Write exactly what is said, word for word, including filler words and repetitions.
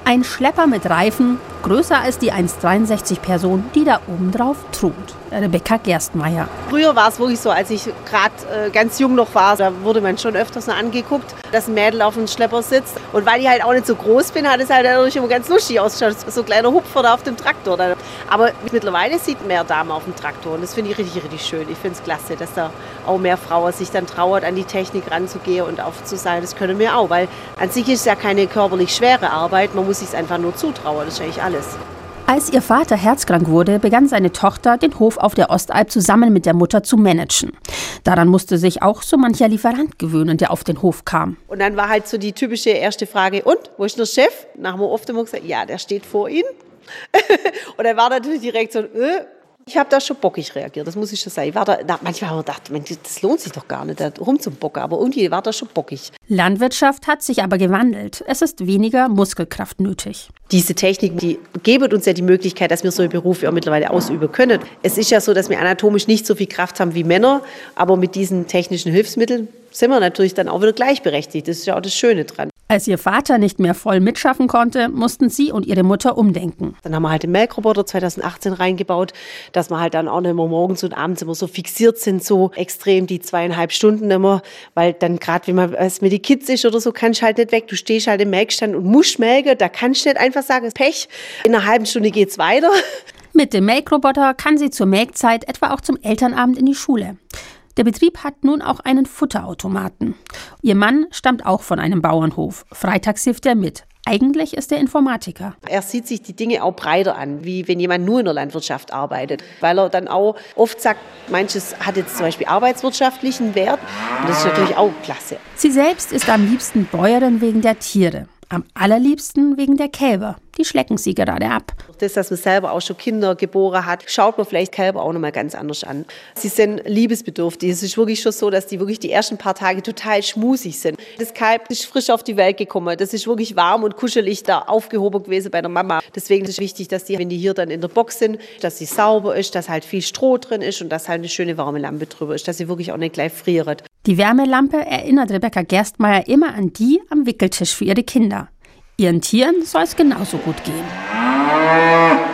Ein Schlepper mit Reifen, größer als die eins Komma dreiundsechzig Person, die da oben drauf thront. Rebecca Gerstmeier. Früher war es wirklich so, als ich gerade äh, ganz jung noch war, da wurde man schon öfters so angeguckt, dass ein Mädel auf dem Schlepper sitzt. Und weil ich halt auch nicht so groß bin, hat es halt dadurch immer ganz lustig ausgeschaut. So ein kleiner Hupfer da auf dem Traktor. Aber mittlerweile sieht man mehr Damen auf dem Traktor und das finde ich richtig, richtig schön. Ich finde es klasse, dass da auch mehr Frauen sich dann trauert, an die Technik ranzugehen und aufzuseilen. Das können wir auch, weil an sich ist es ja keine körperlich schwere Arbeit, man muss sich es einfach nur zutrauen, das ist eigentlich alles. Als ihr Vater herzkrank wurde, begann seine Tochter, den Hof auf der Ostalb zusammen mit der Mutter zu managen. Daran musste sich auch so mancher Lieferant gewöhnen, der auf den Hof kam. Und dann war halt so die typische erste Frage, und, wo ist der Chef? Dann haben wir oft immer gesagt, ja, der steht vor Ihnen. Und dann war natürlich direkt so, äh, ich habe da schon bockig reagiert, das muss ich schon sagen. Ich war da, na, manchmal habe ich gedacht, Mensch, das lohnt sich doch gar nicht, da rumzubocken, aber irgendwie war das schon bockig. Landwirtschaft hat sich aber gewandelt. Es ist weniger Muskelkraft nötig. Diese Technik, die geben uns ja die Möglichkeit, dass wir so einen Beruf ja mittlerweile ausüben können. Es ist ja so, dass wir anatomisch nicht so viel Kraft haben wie Männer, aber mit diesen technischen Hilfsmitteln sind wir natürlich dann auch wieder gleichberechtigt. Das ist ja auch das Schöne dran. Als ihr Vater nicht mehr voll mitschaffen konnte, mussten sie und ihre Mutter umdenken. Dann haben wir halt den Melkroboter zwanzig achtzehn reingebaut, dass wir halt dann auch nicht mehr morgens und abends immer so fixiert sind, so extrem die zweieinhalb Stunden immer, weil dann gerade, wenn man es mit den Kids ist oder so, kannst du halt nicht weg. Du stehst halt im Melkstand und musst melken, da kannst du nicht einfach sagen, Pech, in einer halben Stunde geht's weiter. Mit dem Melkroboter kann sie zur Melkzeit etwa auch zum Elternabend in die Schule. Der Betrieb hat nun auch einen Futterautomaten. Ihr Mann stammt auch von einem Bauernhof. Freitags hilft er mit. Eigentlich ist er Informatiker. Er sieht sich die Dinge auch breiter an, wie wenn jemand nur in der Landwirtschaft arbeitet. Weil er dann auch oft sagt, manches hat jetzt zum Beispiel arbeitswirtschaftlichen Wert. Und das ist natürlich auch klasse. Sie selbst ist am liebsten Bäuerin wegen der Tiere. Am allerliebsten wegen der Kälber. Die schlecken sie gerade ab. Durch das, dass man selber auch schon Kinder geboren hat, schaut man vielleicht Kälber auch noch mal ganz anders an. Sie sind liebesbedürftig. Es ist wirklich schon so, dass die wirklich die ersten paar Tage total schmusig sind. Das Kalb ist frisch auf die Welt gekommen. Das ist wirklich warm und kuschelig da aufgehoben gewesen bei der Mama. Deswegen ist es wichtig, dass die, wenn die hier dann in der Box sind, dass sie sauber ist, dass halt viel Stroh drin ist und dass halt eine schöne warme Lampe drüber ist, dass sie wirklich auch nicht gleich friert. Die Wärmelampe erinnert Rebecca Gerstmeier immer an die am Wickeltisch für ihre Kinder. Ihren Tieren soll es genauso gut gehen.